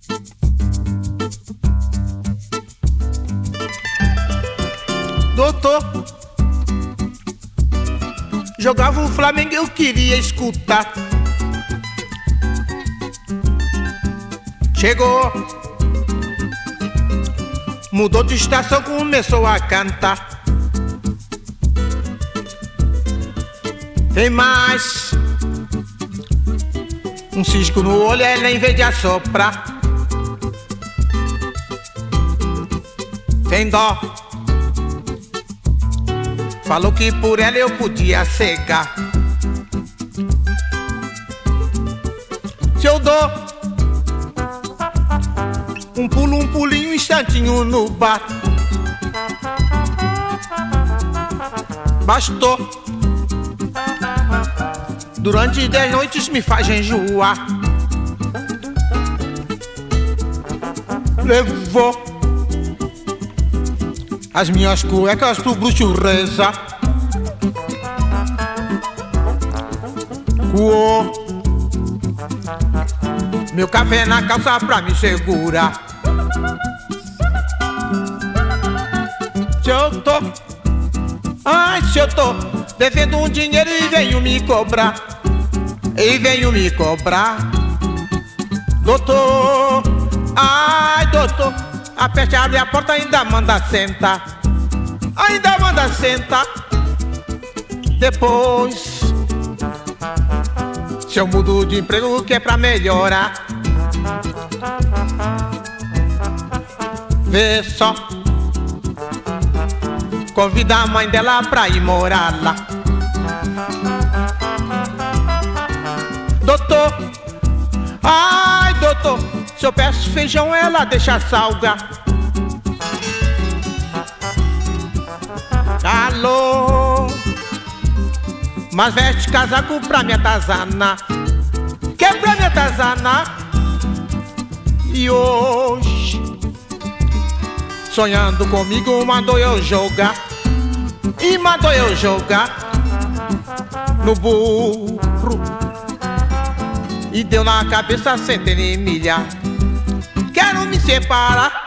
Doutor, jogava o Flamengo, eu queria escutar. Chegou, mudou de estação, começou a cantar. Tem mais um cisco no olho, ela em vez de assoprar. Tem dó, falou que por ela eu podia cegar. Se eu dou um pulinho, um instantinho no bar, bastou. Durante 10 noites me faz enjoar. Levou as minhas cuecas pro bruxo reza. Coou meu café na calça pra me segurar. Se eu tô, ai, se eu tô devendo um dinheiro e venho me cobrar, e venho me cobrar. Doutor, ai, doutor, aperte, abre a porta, ainda manda sentar, ainda manda sentar. Depois, se eu mudo de emprego, que é pra melhorar, vê só, convida a mãe dela pra ir morar lá. Doutor, ai, doutor, se eu peço feijão, ela deixa salgar. Alô, mas veste casaco pra me atazanar, que é pra me atazanar. E hoje, sonhando comigo, mandou eu jogar, e mandou eu jogar no burro, e deu na cabeça centena e milha. Quero me separar,